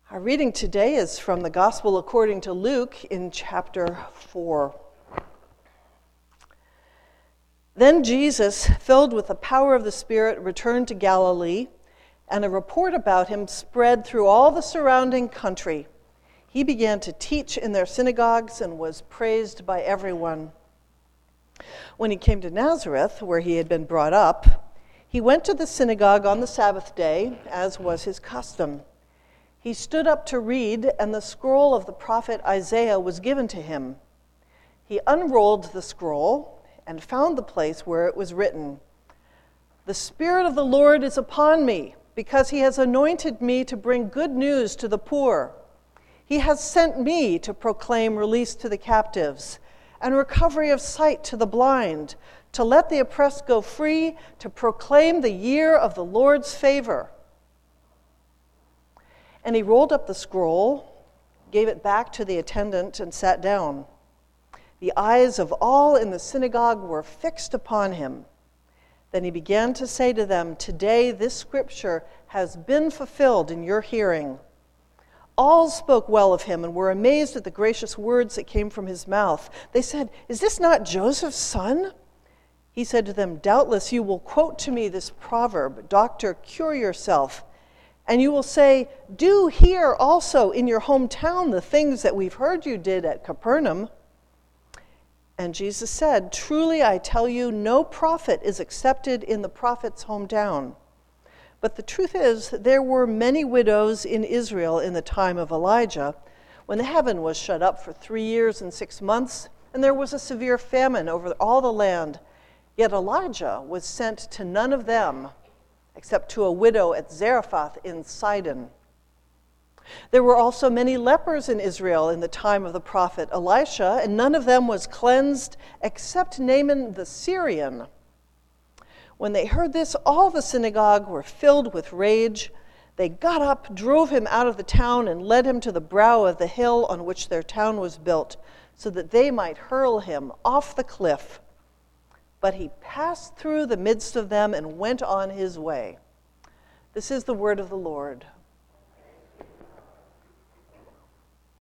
Our reading today is from the Gospel according to Luke in chapter 4. Then Jesus, filled with the power of the Spirit, returned to Galilee, and a report about him spread through all the surrounding country. He began to teach in their synagogues and was praised by everyone. When he came to Nazareth, where he had been brought up, he went to the synagogue on the Sabbath day, as was his custom. He stood up to read, and the scroll of the prophet Isaiah was given to him. He unrolled the scroll and found the place where it was written, "The Spirit of the Lord is upon me, because he has anointed me to bring good news to the poor. He has sent me to proclaim release to the captives and recovery of sight to the blind, to let the oppressed go free, to proclaim the year of the Lord's favor." And he rolled up the scroll, gave it back to the attendant, and sat down. The eyes of all in the synagogue were fixed upon him. Then he began to say to them, "Today this scripture has been fulfilled in your hearing." All spoke well of him and were amazed at the gracious words that came from his mouth. They said, "Is this not Joseph's son?" He said to them, "Doubtless you will quote to me this proverb, 'Doctor, cure yourself.' And you will say, 'Do here also in your hometown the things that we've heard you did at Capernaum.'" And Jesus said, "Truly I tell you, no prophet is accepted in the prophet's hometown. But the truth is, there were many widows in Israel in the time of Elijah, when the heaven was shut up for 3 years and 6 months, and there was a severe famine over all the land. Yet Elijah was sent to none of them, except to a widow at Zarephath in Sidon. There were also many lepers in Israel in the time of the prophet Elisha, and none of them was cleansed except Naaman the Syrian." When they heard this, all the synagogue were filled with rage. They got up, drove him out of the town, and led him to the brow of the hill on which their town was built, so that they might hurl him off the cliff. But he passed through the midst of them and went on his way. This is the word of the Lord.